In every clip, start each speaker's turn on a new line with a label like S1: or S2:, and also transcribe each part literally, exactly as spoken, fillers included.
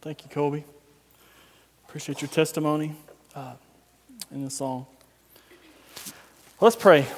S1: Thank you, Kobe. Appreciate your testimony uh, in the song. Let's pray.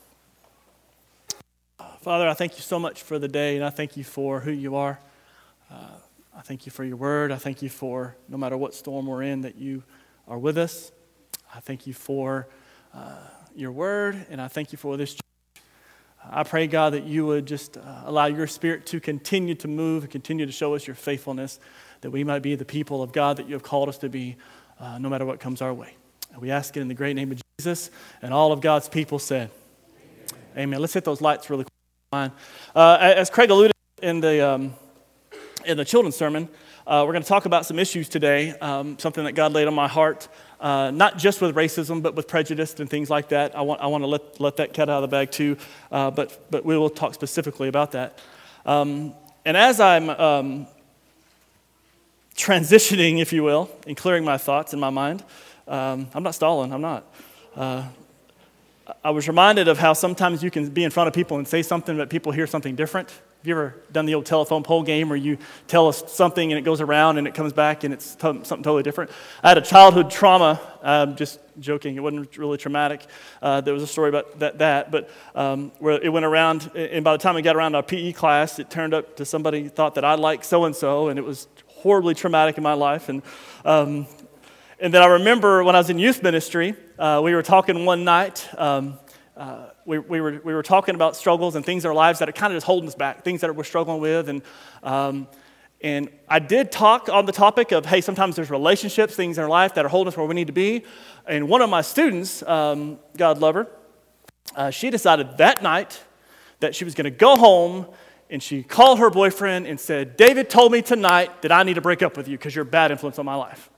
S1: Father, I thank you so much for the day, and I thank you for who you are. Uh, I thank you for your word. I thank you for, no matter what storm we're in, that you are with us. I thank you for uh, your word, and I thank you for this church. I pray, God, that you would just uh, allow your spirit to continue to move and continue to show us your faithfulness, that we might be the people of God that you have called us to be, uh, no matter what comes our way. And we ask it in the great name of Jesus, and all of God's people said, Amen. Amen. Let's hit those lights really quick. Uh, as Craig alluded in the um, in the children's sermon, uh, we're going to talk about some issues today, um, something that God laid on my heart, uh, not just with racism, but with prejudice and things like that. I want I want to let let that cat out of the bag too, uh, but but we will talk specifically about that. Um, and as I'm um, transitioning, if you will, and clearing my thoughts in my mind, um, I'm not stalling. I'm not. Uh, I was reminded of how sometimes you can be in front of people and say something, but people hear something different. Have you ever done the old telephone pole game where you tell us something and it goes around and it comes back and it's t- something totally different? I had a childhood trauma, um, just joking, it wasn't really traumatic. Uh, there was a story about that, that but um, where it went around, and by the time it got around to our P E class, it turned up to somebody thought that I liked so-and-so, and it was horribly traumatic in my life. And um, and then I remember when I was in youth ministry, uh, we were talking one night, um, Uh, we, we were we were talking about struggles and things in our lives that are kind of just holding us back, things that we're struggling with, and um, and I did talk on the topic of, hey, sometimes there's relationships, things in our life that are holding us where we need to be. And one of my students, um, God love her, uh, she decided that night that she was going to go home, and she called her boyfriend and said, David told me tonight that I need to break up with you because you're a bad influence on my life.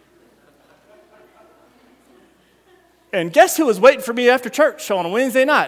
S1: And guess who was waiting for me after church on a Wednesday night?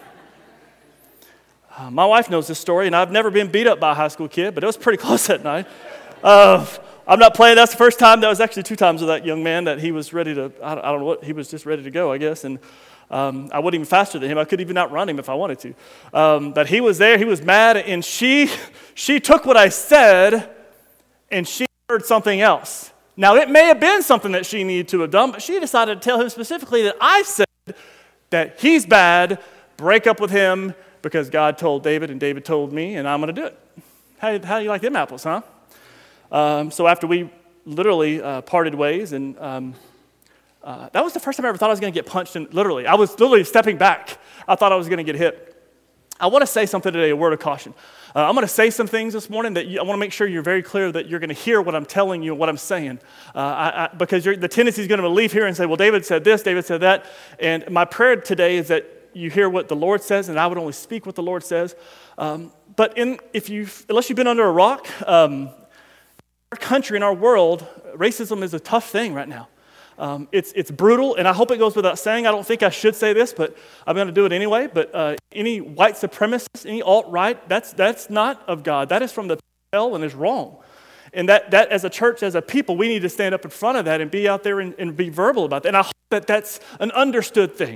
S1: Uh, my wife knows this story, and I've never been beat up by a high school kid, but it was pretty close that night. Uh, I'm not playing. That's the first time. That was actually two times with that young man that he was ready to, I don't, I don't know what, he was just ready to go, I guess. And um, I wasn't even faster than him. I could even outrun him if I wanted to. Um, but he was there. He was mad, and she she took what I said, and she heard something else. Now, it may have been something that she needed to have done, but she decided to tell him specifically that I said that he's bad, break up with him because God told David and David told me, and I'm going to do it. How, how do you like them apples, huh? Um, so after we literally uh, parted ways, and um, uh, that was the first time I ever thought I was going to get punched, and literally, I was literally stepping back. I thought I was going to get hit. I want to say something today, a word of caution. Uh, I'm going to say some things this morning that you, I want to make sure you're very clear that you're going to hear what I'm telling you and what I'm saying. Uh, I, I, because you're, the tendency is going to leave here and say, well, David said this, David said that. And my prayer today is that you hear what the Lord says, and I would only speak what the Lord says. Um, but in, if you, unless you've been under a rock, um, our country and our world, racism is a tough thing right now. Um, it's it's brutal, and I hope it goes without saying. I don't think I should say this, but I'm going to do it anyway. But uh, any white supremacist, any alt-right, that's that's not of God. That is from the hell and is wrong. And that, that as a church, as a people, we need to stand up in front of that and be out there and, and be verbal about that. And I hope that that's an understood thing.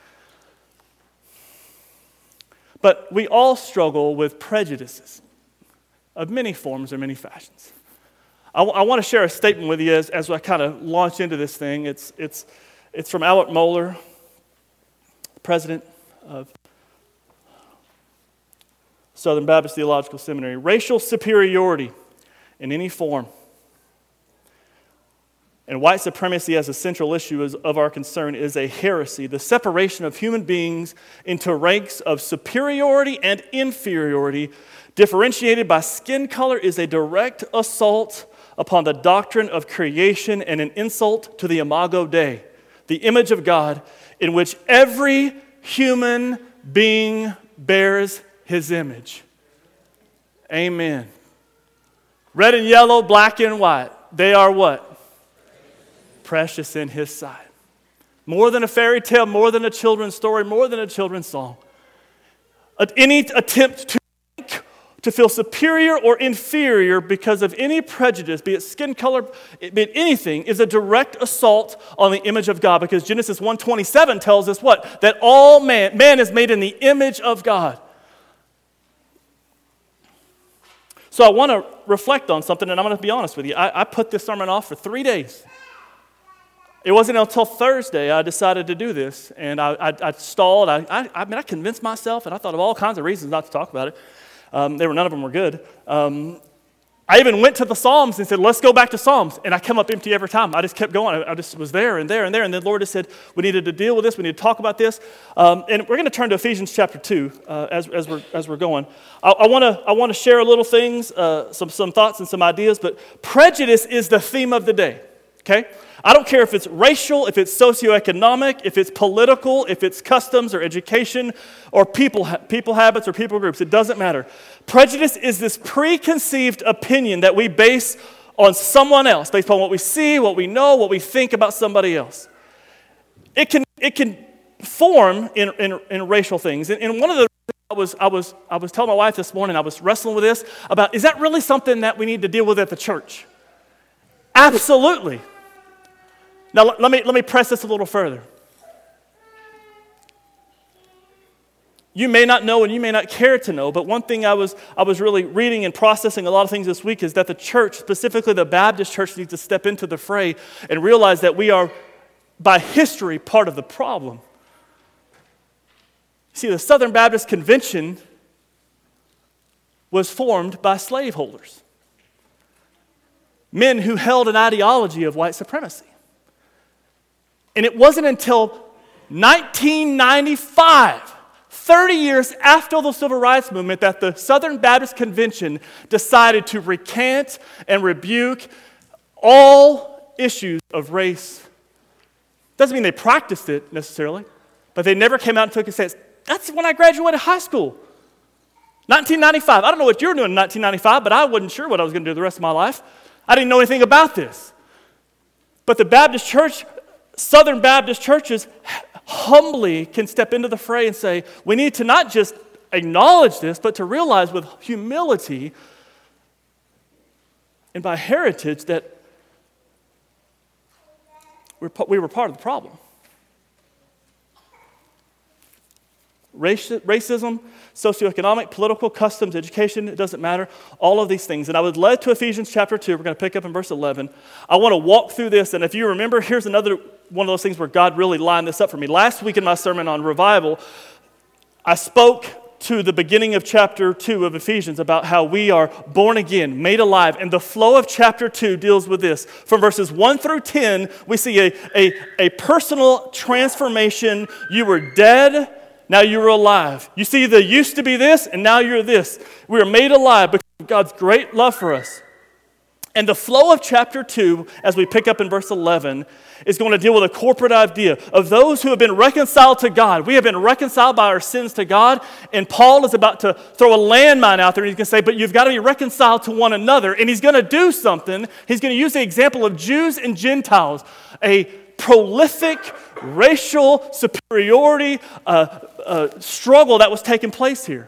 S1: But we all struggle with prejudices of many forms or many fashions. I, w- I want to share a statement with you as, as I kind of launch into this thing. It's it's it's from Albert Mohler, president of Southern Baptist Theological Seminary. Racial superiority in any form and white supremacy as a central issue is, of our concern is a heresy. The separation of human beings into ranks of superiority and inferiority, differentiated by skin color, is a direct assault upon the doctrine of creation and an insult to the Imago Dei, the image of God, in which every human being bears his image. Amen. Red and yellow, black and white, they are what? Precious in his sight. More than a fairy tale, more than a children's story, more than a children's song. Any attempt to to feel superior or inferior because of any prejudice, be it skin color, be it anything, is a direct assault on the image of God, because Genesis one twenty-seven tells us what? That all man, man is made in the image of God. So I want to reflect on something, and I'm going to be honest with you. I, I put this sermon off for three days. It wasn't until Thursday I decided to do this, and I, I, I stalled. I, I, I mean, I convinced myself, and I thought of all kinds of reasons not to talk about it. Um, they were none of them were good. Um, I even went to the Psalms and said, let's go back to Psalms, and I come up empty every time. I just kept going. I, I just was there and there and there, and the Lord just said, we needed to deal with this. We need to talk about this, um, and we're going to turn to Ephesians chapter two uh, as, as we're as we're going. I want to I want to share a little things, uh, some some thoughts and some ideas, but prejudice is the theme of the day. Okay. I don't care if it's racial, if it's socioeconomic, if it's political, if it's customs or education or people people habits or people groups. It doesn't matter. Prejudice is this preconceived opinion that we base on someone else, based on what we see, what we know, what we think about somebody else. It can it can form in, in, in racial things. And, and one of the I was I was I was telling my wife this morning, I was wrestling with this about, is that really something that we need to deal with at the church? Absolutely. Now, let me, let me press this a little further. You may not know and you may not care to know, but one thing I was, I was really reading and processing a lot of things this week is that the church, specifically the Baptist church, needs to step into the fray and realize that we are, by history, part of the problem. See, the Southern Baptist Convention was formed by slaveholders, men who held an ideology of white supremacy. And it wasn't until nineteen ninety-five, thirty years after the Civil Rights Movement, that the Southern Baptist Convention decided to recant and rebuke all issues of race. Doesn't mean they practiced it necessarily, but they never came out and took a stance. That's when I graduated high school. nineteen ninety-five. I don't know what you were doing in nineteen ninety-five, but I wasn't sure what I was going to do the rest of my life. I didn't know anything about this. But the Baptist church, Southern Baptist churches humbly can step into the fray and say, we need to not just acknowledge this, but to realize with humility and by heritage that we're, we were part of the problem. Racism, socioeconomic, political, customs, education, it doesn't matter. All of these things. And I was led to Ephesians chapter two. We're going to pick up in verse eleven. I want to walk through this. And if you remember, here's another one of those things where God really lined this up for me. Last week in my sermon on revival, I spoke to the beginning of chapter two of Ephesians about how we are born again, made alive. And the flow of chapter two deals with this. From verses one through ten, we see a, a, a personal transformation. You were dead, now you're alive. You see, there used to be this, and now you're this. We are made alive because of God's great love for us. And the flow of chapter two, as we pick up in verse eleven, is going to deal with a corporate idea of those who have been reconciled to God. We have been reconciled by our sins to God, and Paul is about to throw a landmine out there, and he's going to say, but you've got to be reconciled to one another, and he's going to do something. He's going to use the example of Jews and Gentiles, a prolific racial superiority uh, uh, struggle that was taking place here.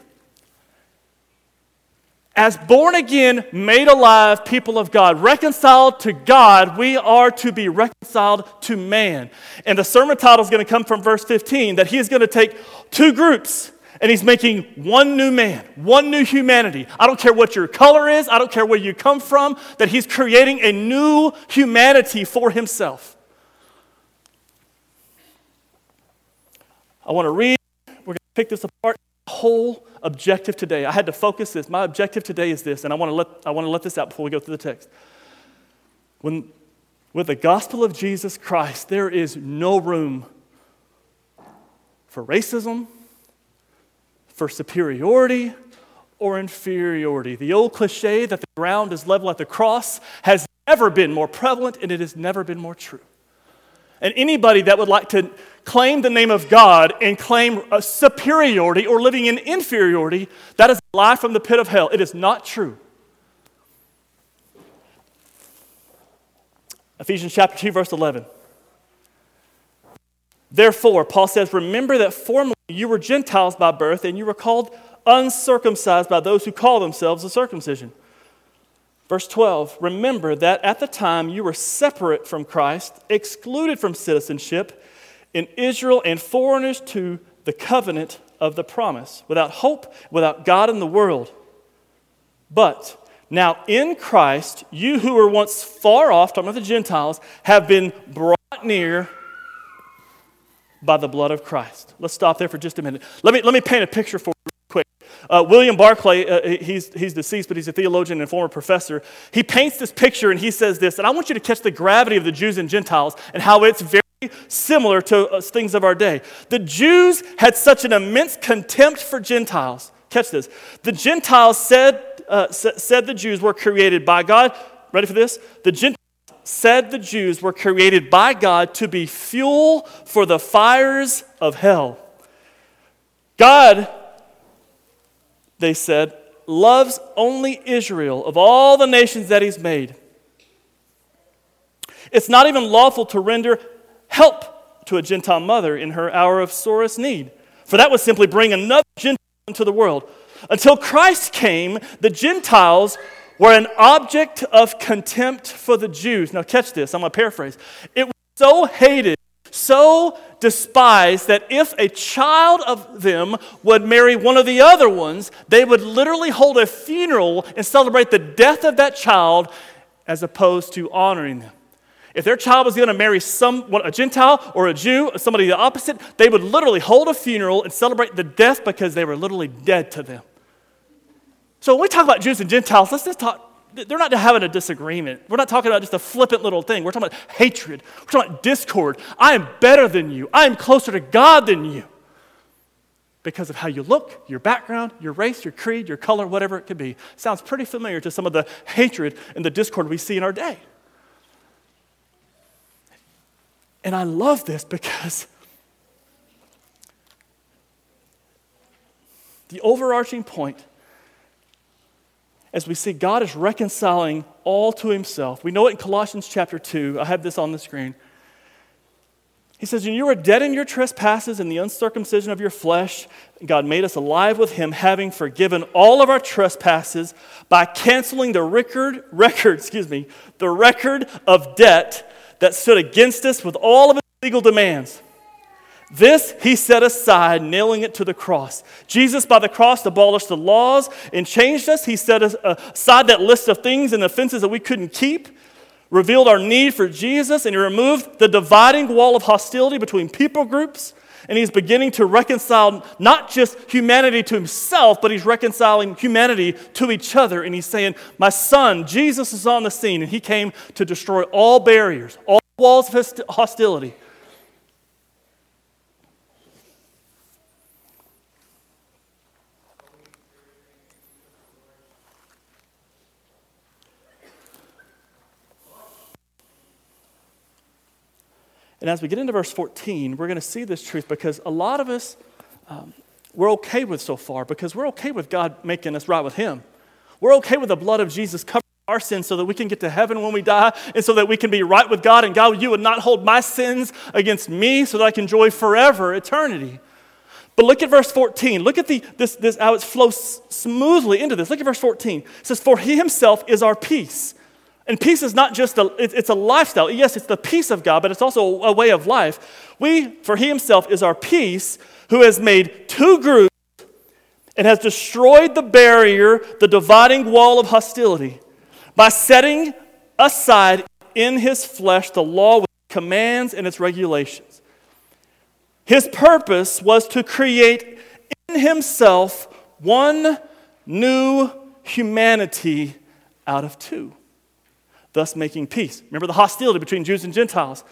S1: As born again, made alive people of God, reconciled to God, we are to be reconciled to man. And the sermon title is going to come from verse fifteen, that he is going to take two groups and he's making one new man, one new humanity. I don't care what your color is, I don't care where you come from, that he's creating a new humanity for himself. I want to read, we're going to pick this apart, the whole objective today. I had to focus this. My objective today is this, and I want to let I want to let this out before we go through the text. When with the gospel of Jesus Christ, there is no room for racism, for superiority, or inferiority. The old cliche that the ground is level at the cross has never been more prevalent, and it has never been more true. And anybody that would like to claim the name of God and claim a superiority or living in inferiority, that is a lie from the pit of hell. It is not true. Ephesians chapter two, verse eleven. Therefore, Paul says, remember that formerly you were Gentiles by birth, and you were called uncircumcised by those who call themselves the circumcision. Verse twelve, remember that at the time you were separate from Christ, excluded from citizenship in Israel and foreigners to the covenant of the promise, without hope, without God in the world. But Now in Christ, you who were once far off, talking about the Gentiles, have been brought near by the blood of Christ. Let's stop there for just a minute. Let me, let me paint a picture for you real quick. Uh, William Barclay, uh, he's, he's deceased, but he's a theologian and former professor. He paints this picture and he says this, and I want you to catch the gravity of the Jews and Gentiles and how it's very similar to uh, things of our day. The Jews had such an immense contempt for Gentiles. Catch this. The Gentiles said, uh, s- said the Jews were created by God. Ready for this? The Gentiles said the Jews were created by God to be fuel for the fires of hell. God, they said, loves only Israel of all the nations that he's made. It's not even lawful to render help to a Gentile mother in her hour of sorest need, for that would simply bring another Gentile into the world. Until Christ came, the Gentiles were an object of contempt for the Jews. Now catch this, I'm going to paraphrase. It was so hated, so despised, that if a child of them would marry one of the other ones, they would literally hold a funeral and celebrate the death of that child as opposed to honoring them. If their child was going to marry some, a Gentile or a Jew, or somebody the opposite, they would literally hold a funeral and celebrate the death because they were literally dead to them. So when we talk about Jews and Gentiles, let's just talk, they're not having a disagreement. We're not talking about just a flippant little thing. We're talking about hatred. We're talking about discord. I am better than you. I am closer to God than you because of how you look, your background, your race, your creed, your color, whatever it could be. Sounds pretty familiar to some of the hatred and the discord we see in our day. And I love this because the overarching point, as we see God is reconciling all to himself. We know it in Colossians chapter two. I have this on the screen. He says, and you were dead in your trespasses and the uncircumcision of your flesh. God made us alive with him, having forgiven all of our trespasses by canceling the record, record, excuse me, the record of debt that stood against us with all of its legal demands. This he set aside, nailing it to the cross. Jesus, by the cross, abolished the laws and changed us. He set aside that list of things and offenses that we couldn't keep, revealed our need for Jesus, and he removed the dividing wall of hostility between people groups. And he's beginning to reconcile not just humanity to himself, but he's reconciling humanity to each other. And he's saying, my son, Jesus, is on the scene, and he came to destroy all barriers, all walls of hostility. And as we get into verse fourteen, we're going to see this truth because a lot of us, um, we're okay with so far because we're okay with God making us right with him. We're okay with the blood of Jesus covering our sins so that we can get to heaven when we die and so that we can be right with God. And God, you would not hold my sins against me so that I can enjoy forever eternity. But look at verse fourteen. Look at the this, this how it flows smoothly into this. Look at verse fourteen. It says, for he himself is our peace. And peace is not just a, it's a lifestyle. Yes, it's the peace of God, but it's also a way of life. We, for he himself is our peace, who has made two groups and has destroyed the barrier, the dividing wall of hostility, by setting aside in his flesh the law with its commands and its regulations. His purpose was to create in himself one new humanity out of two, thus making peace. Remember the hostility between Jews and Gentiles.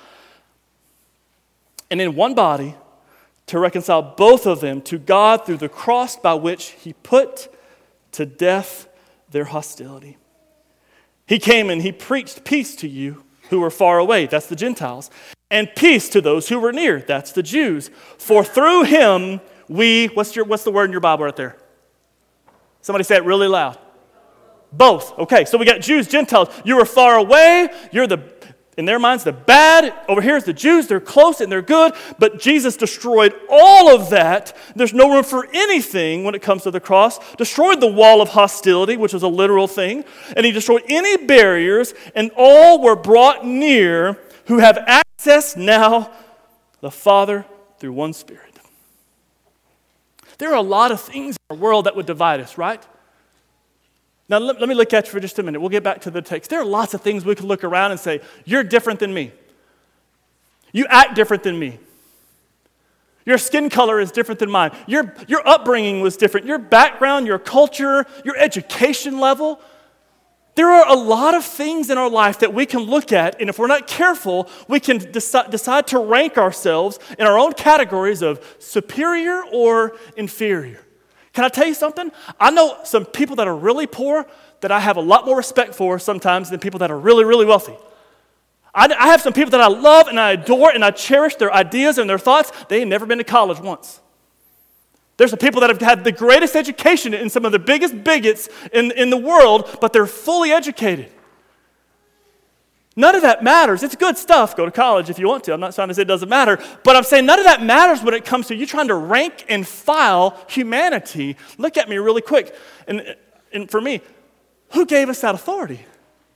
S1: And in one body, to reconcile both of them to God through the cross by which he put to death their hostility. He came and he preached peace to you who were far away, that's the Gentiles, and peace to those who were near, that's the Jews. For through him we, what's your what's the word in your Bible right there? Somebody say it really loud. Both. Okay, so we got Jews, Gentiles. You were far away. You're the, in their minds, the bad. Over here is the Jews. They're close and they're good. But Jesus destroyed all of that. There's no room for anything when it comes to the cross. Destroyed the wall of hostility, which was a literal thing. And he destroyed any barriers. And all were brought near who have access now the Father through one Spirit. There are a lot of things in our world that would divide us, right? Now, let, let me look at you for just a minute. We'll get back to the text. There are lots of things we could look around and say, you're different than me. You act different than me. Your skin color is different than mine. Your, your upbringing was different. Your background, your culture, your education level. There are a lot of things in our life that we can look at, and if we're not careful, we can deci- decide to rank ourselves in our own categories of superior or inferior. Can I tell you something? I know some people that are really poor that I have a lot more respect for sometimes than people that are really, really wealthy. I, I have some people that I love and I adore and I cherish their ideas and their thoughts. They ain't never been to college once. There's some people that have had the greatest education and some of the biggest bigots in, in the world, but they're fully educated. None of that matters. It's good stuff. Go to college if you want to. I'm not trying to say it doesn't matter, but I'm saying none of that matters when it comes to you trying to rank and file humanity. Look at me really quick. And, and for me, who gave us that authority?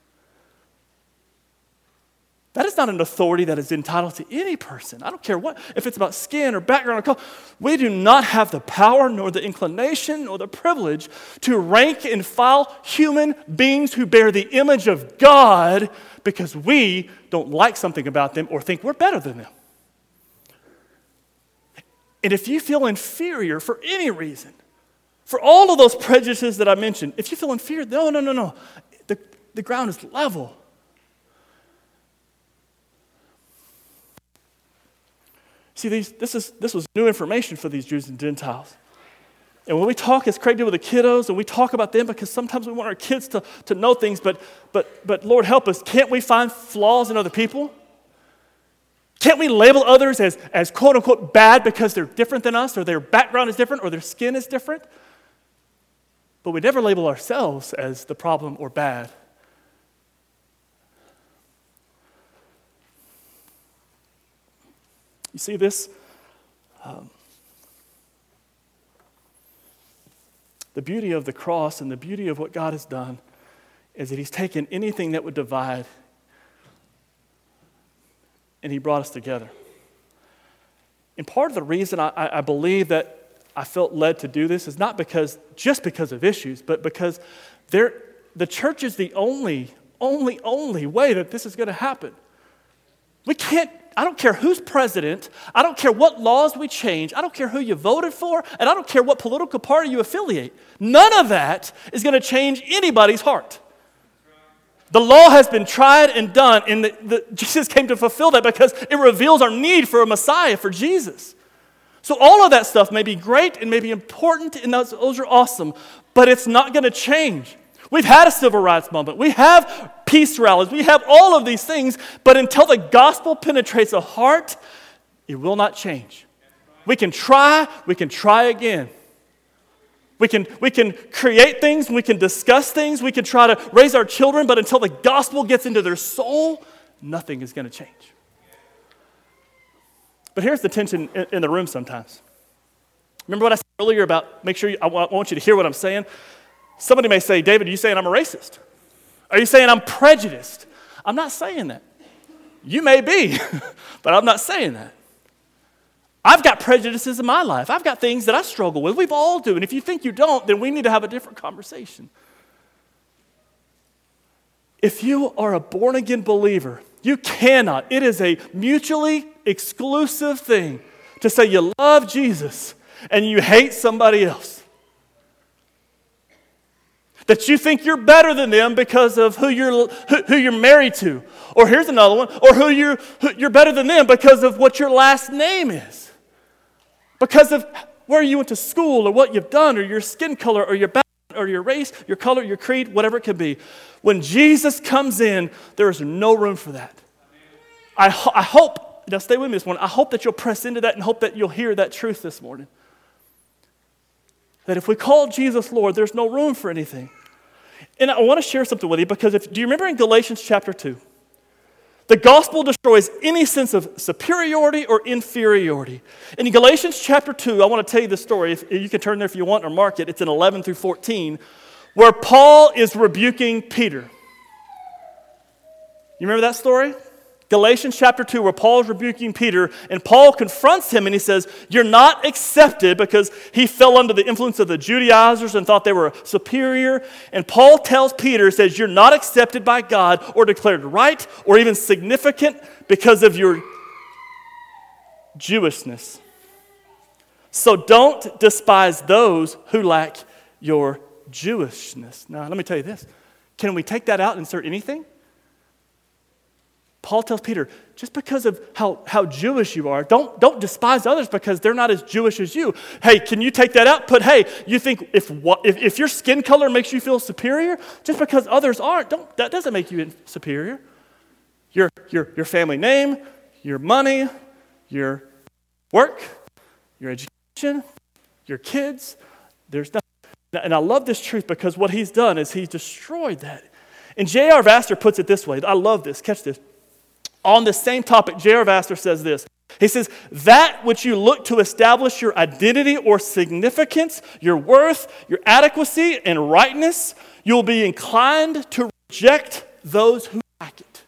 S1: That is not an authority that is entitled to any person. I don't care what, if it's about skin or background or color. We do not have the power nor the inclination nor the privilege to rank and file human beings who bear the image of God because we don't like something about them or think we're better than them. And if you feel inferior for any reason, for all of those prejudices that I mentioned, if you feel inferior, no, no, no, no. The, the ground is level. See, these, this, is, this was new information for these Jews and Gentiles. And when we talk, as Craig did with the kiddos, and we talk about them because sometimes we want our kids to, to know things, but, but, but Lord help us, can't we find flaws in other people? Can't we label others as, as quote-unquote bad because they're different than us, or their background is different, or their skin is different? But we never label ourselves as the problem or bad. You see this? Um, the beauty of the cross and the beauty of what God has done is that he's taken anything that would divide and he brought us together. And part of the reason I, I believe that I felt led to do this is not because just because of issues, but because there, the church is the only, only, only way that this is going to happen. We can't, I don't care who's president, I don't care what laws we change, I don't care who you voted for, and I don't care what political party you affiliate. None of that is going to change anybody's heart. The law has been tried and done, and the, the, Jesus came to fulfill that because it reveals our need for a Messiah, for Jesus. So all of that stuff may be great and may be important, and those, those are awesome, but it's not going to change. We've had a civil rights moment. We have peace rallies. We have all of these things, but until the gospel penetrates a heart, it will not change. We can try, we can try again. We can, we can create things, we can discuss things, we can try to raise our children, but until the gospel gets into their soul, nothing is going to change. But here's the tension in, in the room sometimes. Remember what I said earlier about make sure you, I want you to hear what I'm saying? Somebody may say, David, are you saying I'm a racist? Are you saying I'm prejudiced? I'm not saying that. You may be, but I'm not saying that. I've got prejudices in my life. I've got things that I struggle with. We've all do. And if you think you don't, then we need to have a different conversation. If you are a born-again believer, you cannot. It is a mutually exclusive thing to say you love Jesus and you hate somebody else. That you think you're better than them because of who you're who, who you're married to. Or here's another one, or who you're who, you're better than them because of what your last name is. Because of where you went to school or what you've done or your skin color or your background or your race, your color, your creed, whatever it could be. When Jesus comes in, there is no room for that. I, ho- I hope, now stay with me this morning, I hope that you'll press into that and hope that you'll hear that truth this morning. That if we call Jesus Lord, there's no room for anything. And I want to share something with you because if, do you remember in Galatians chapter two? The gospel destroys any sense of superiority or inferiority. In Galatians chapter two, I want to tell you the story. If, you can turn there if you want or mark it. It's in eleven through fourteen, where Paul is rebuking Peter. You remember that story? Galatians chapter two, where Paul's rebuking Peter, and Paul confronts him and he says, you're not accepted, because he fell under the influence of the Judaizers and thought they were superior. And Paul tells Peter, says, you're not accepted by God or declared right or even significant because of your Jewishness. So don't despise those who lack your Jewishness. Now, let me tell you this. Can we take that out and insert anything? Paul tells Peter, just because of how, how Jewish you are, don't, don't despise others because they're not as Jewish as you. Hey, can you take that out? But hey, you think if, if, if your skin color makes you feel superior, just because others aren't, don't, that doesn't make you superior. Your, your, your family name, your money, your work, your education, your kids, there's nothing. And I love this truth because what he's done is he's destroyed that. And J R Vassar puts it this way. I love this. Catch this. On the same topic, J R Vassar says this. He says, that which you look to establish your identity or significance, your worth, your adequacy and rightness, you'll be inclined to reject those who lack it.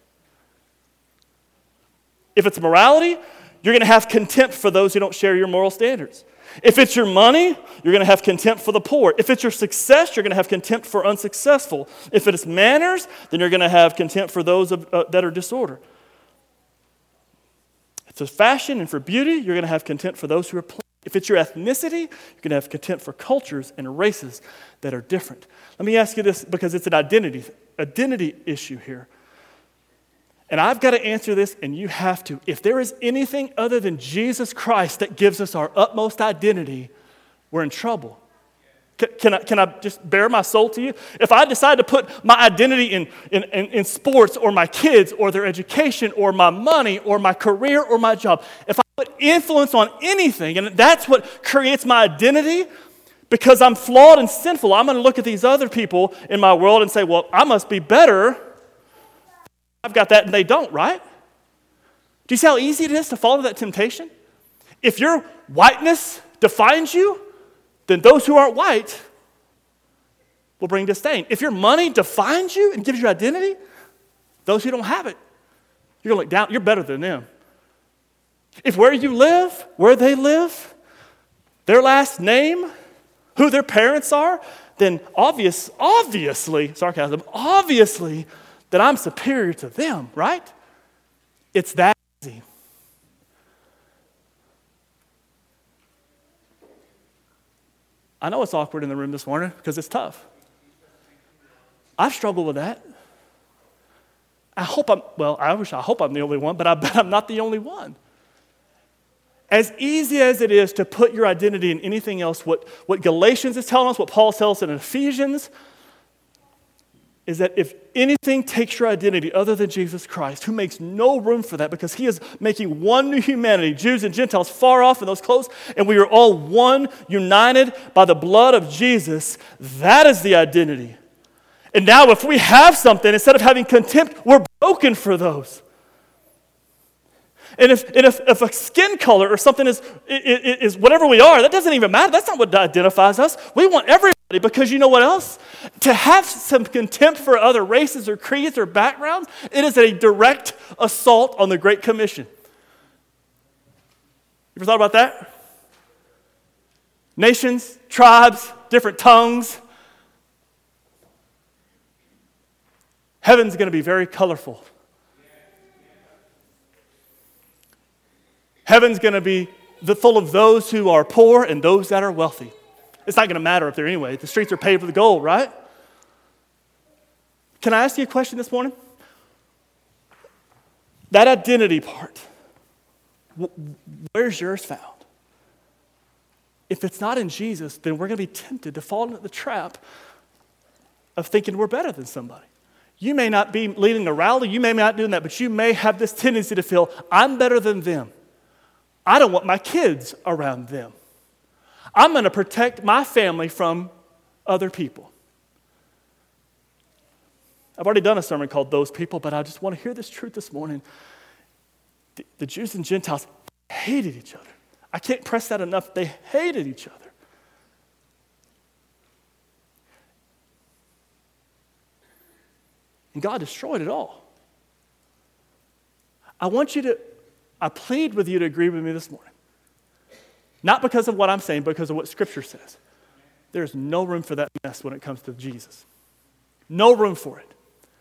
S1: If it's morality, you're going to have contempt for those who don't share your moral standards. If it's your money, you're going to have contempt for the poor. If it's your success, you're going to have contempt for unsuccessful. If it's manners, then you're going to have contempt for those of, uh, that are disorder. If it's fashion and for beauty, you're going to have contempt for those who are plain. If it's your ethnicity, you're going to have contempt for cultures and races that are different. Let me ask you this, because it's an identity, identity issue here. And I've got to answer this, and you have to. If there is anything other than Jesus Christ that gives us our utmost identity, we're in trouble. Can, can, I, can I just bare my soul to you? If I decide to put my identity in, in, in, in sports or my kids or their education or my money or my career or my job, if I put influence on anything, and that's what creates my identity, because I'm flawed and sinful, I'm going to look at these other people in my world and say, well, I must be better. I've got that and they don't, right? Do you see how easy it is to fall into that temptation? If your whiteness defines you, then those who aren't white will bring disdain. If your money defines you and gives you identity, those who don't have it, you're going to look down. You're better than them. If where you live, where they live, their last name, who their parents are, then obvious, obviously, sarcasm, obviously, that I'm superior to them, right? It's that easy. I know it's awkward in the room this morning because it's tough. I've struggled with that. I hope I'm, well, I wish I hope I'm the only one, but I bet I'm not the only one. As easy as it is to put your identity in anything else, what, what Galatians is telling us, what Paul tells us in Ephesians, is that if anything takes your identity other than Jesus Christ, who makes no room for that because he is making one new humanity, Jews and Gentiles far off and those close, and we are all one, united by the blood of Jesus, that is the identity. And now if we have something, instead of having contempt, we're broken for those. And if, and if, if a skin color or something is, is, is whatever we are, that doesn't even matter. That's not what identifies us. We want everybody, because you know what else? To have some contempt for other races or creeds or backgrounds, it is a direct assault on the Great Commission. You ever thought about that? Nations, tribes, different tongues. Heaven's going to be very colorful. Heaven's going to be the, full of those who are poor and those that are wealthy. It's not going to matter up there anyway. The streets are paved with gold, right? Can I ask you a question this morning? That identity part, where's yours found? If it's not in Jesus, then we're going to be tempted to fall into the trap of thinking we're better than somebody. You may not be leading a rally, you may not be doing that, but you may have this tendency to feel, I'm better than them. I don't want my kids around them. I'm going to protect my family from other people. I've already done a sermon called Those People, but I just want to hear this truth this morning. The, the Jews and Gentiles hated each other. I can't press that enough. They hated each other. And God destroyed it all. I want you to, I plead with you to agree with me this morning. Not because of what I'm saying, but because of what Scripture says. There's no room for that mess when it comes to Jesus. No room for it.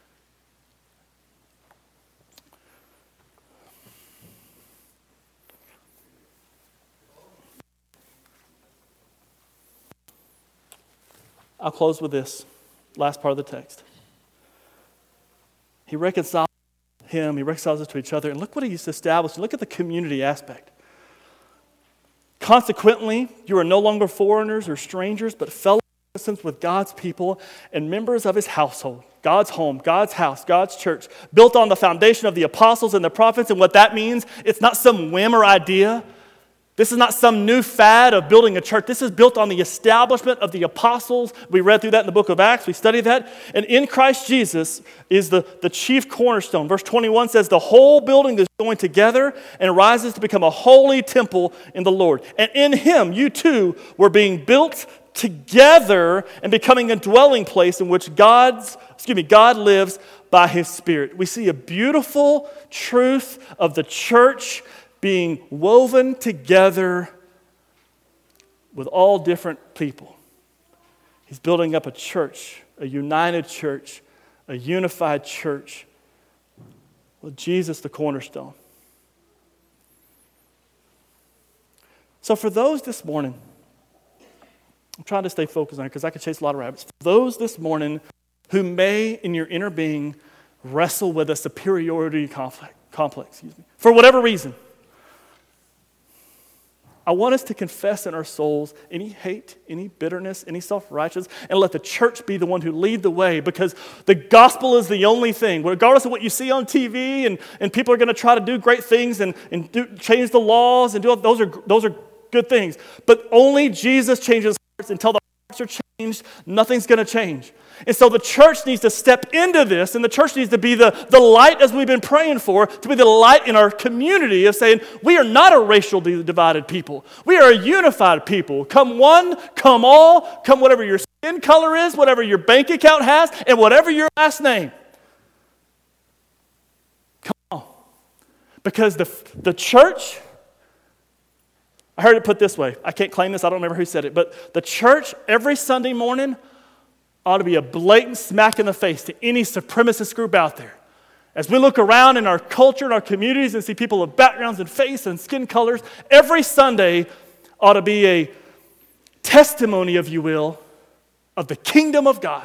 S1: I'll close with this last part of the text. He reconciles him, he reconciles us to each other, and look what he's established. Look at the community aspect. Consequently, you are no longer foreigners or strangers, but fellow citizens with God's people and members of his household, God's home, God's house, God's church, built on the foundation of the apostles and the prophets. And what that means, it's not some whim or idea. This is not some new fad of building a church. This is built on the establishment of the apostles. We read through that in the book of Acts. We studied that. And in Christ Jesus is the, the chief cornerstone. Verse twenty-one says, the whole building is going together and rises to become a holy temple in the Lord. And in him, you too were being built together and becoming a dwelling place in which God's, excuse me, God lives by his Spirit. We see a beautiful truth of the church being woven together with all different people. He's building up a church, a united church, a unified church with Jesus the cornerstone. So for those this morning, I'm trying to stay focused on it because I could chase a lot of rabbits. For those this morning who may, in your inner being, wrestle with a superiority conflict, complex, excuse me, for whatever reason, I want us to confess in our souls any hate, any bitterness, any self-righteousness, and let the church be the one who lead the way, because the gospel is the only thing. Regardless of what you see on T V, and, and people are going to try to do great things and, and do, change the laws, and do all, those are those are good things. But only Jesus changes hearts. Until the hearts are changed, nothing's going to change. And so the church needs to step into this, and the church needs to be the, the light, as we've been praying for, to be the light in our community of saying, we are not a racially divided people. We are a unified people. Come one, come all, come whatever your skin color is, whatever your bank account has, and whatever your last name. Come on. Because the, the church, I heard it put this way. I can't claim this. I don't remember who said it. But the church every Sunday morning ought to be a blatant smack in the face to any supremacist group out there. As we look around in our culture, in our communities, and see people of backgrounds and face and skin colors, every Sunday ought to be a testimony, if you will, of the kingdom of God.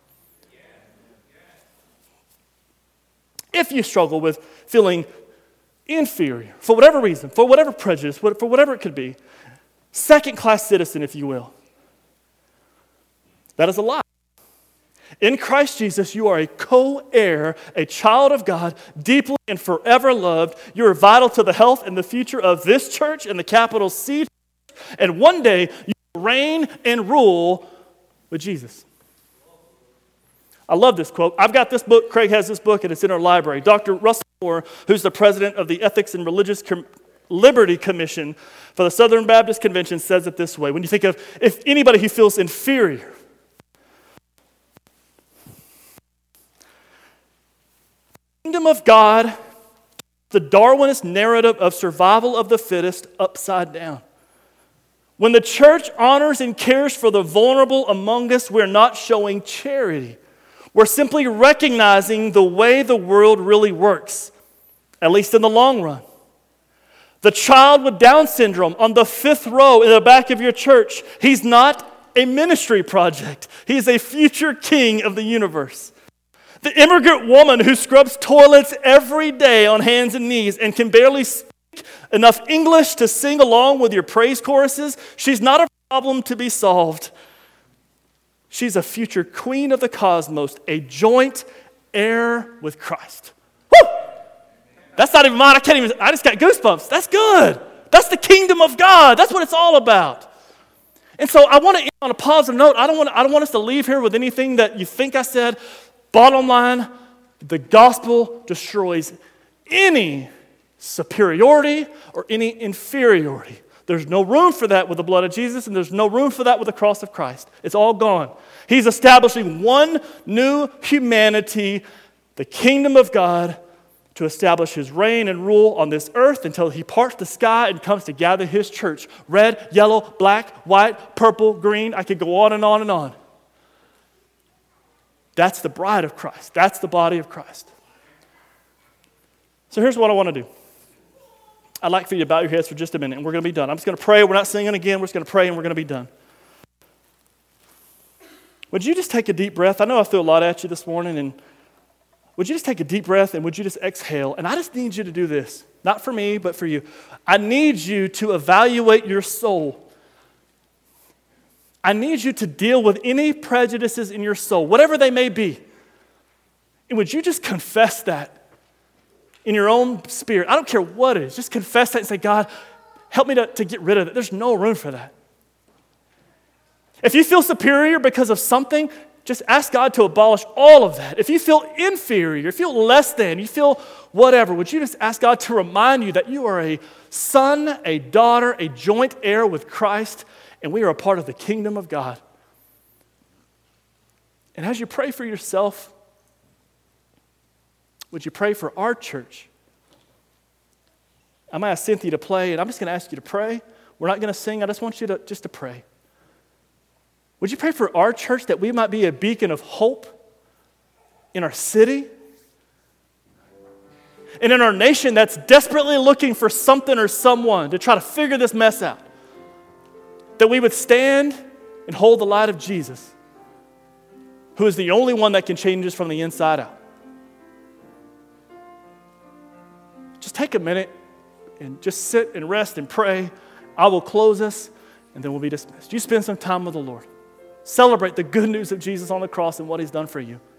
S1: If you struggle with feeling inferior, for whatever reason, for whatever prejudice, for whatever it could be, second-class citizen, if you will, that is a lie. In Christ Jesus, you are a co-heir, a child of God, deeply and forever loved. You are vital to the health and the future of this church and the capital C. And one day, you will reign and rule with Jesus. I love this quote. I've got this book. Craig has this book, and it's in our library. Doctor Russell Moore, who's the president of the Ethics and Religious Com- Liberty Commission for the Southern Baptist Convention, says it this way. When you think of if anybody who feels inferior, kingdom of God, the Darwinist narrative of survival of the fittest upside down. When the church honors and cares for the vulnerable among us, we're not showing charity. We're simply recognizing the way the world really works, at least in the long run. The child with Down syndrome on the fifth row in the back of your church, he's not a ministry project. He's a future king of the universe. The immigrant woman who scrubs toilets every day on hands and knees and can barely speak enough English to sing along with your praise choruses, she's not a problem to be solved. She's a future queen of the cosmos, a joint heir with Christ. Woo! That's not even mine. I can't even, I just got goosebumps. That's good. That's the kingdom of God. That's what it's all about. And so I want to end on a positive note. I don't want, I don't want us to leave here with anything that you think I said. Bottom line, the gospel destroys any superiority or any inferiority. There's no room for that with the blood of Jesus, and there's no room for that with the cross of Christ. It's all gone. He's establishing one new humanity, the kingdom of God, to establish his reign and rule on this earth until he parts the sky and comes to gather his church. Red, yellow, black, white, purple, green. I could go on and on and on. That's the bride of Christ. That's the body of Christ. So here's what I want to do. I'd like for you to bow your heads for just a minute, and we're going to be done. I'm just going to pray. We're not singing again. We're just going to pray, and we're going to be done. Would you just take a deep breath? I know I threw a lot at you this morning, and would you just take a deep breath, and would you just exhale? And I just need you to do this. Not for me, but for you. I need you to evaluate your soul. I need you to deal with any prejudices in your soul, whatever they may be. And would you just confess that in your own spirit? I don't care what it is. Just confess that and say, God, help me to, to get rid of it. There's no room for that. If you feel superior because of something, just ask God to abolish all of that. If you feel inferior, you feel less than, you feel whatever, would you just ask God to remind you that you are a son, a daughter, a joint heir with Christ, and we are a part of the kingdom of God. And as you pray for yourself, would you pray for our church? I'm going to ask Cynthia to play, and I'm just going to ask you to pray. We're not going to sing. I just want you to just to pray. Would you pray for our church that we might be a beacon of hope in our city and in our nation that's desperately looking for something or someone to try to figure this mess out? That we would stand and hold the light of Jesus, who is the only one that can change us from the inside out. Just take a minute and just sit and rest and pray. I will close us, and then we'll be dismissed. You spend some time with the Lord. Celebrate the good news of Jesus on the cross and what he's done for you.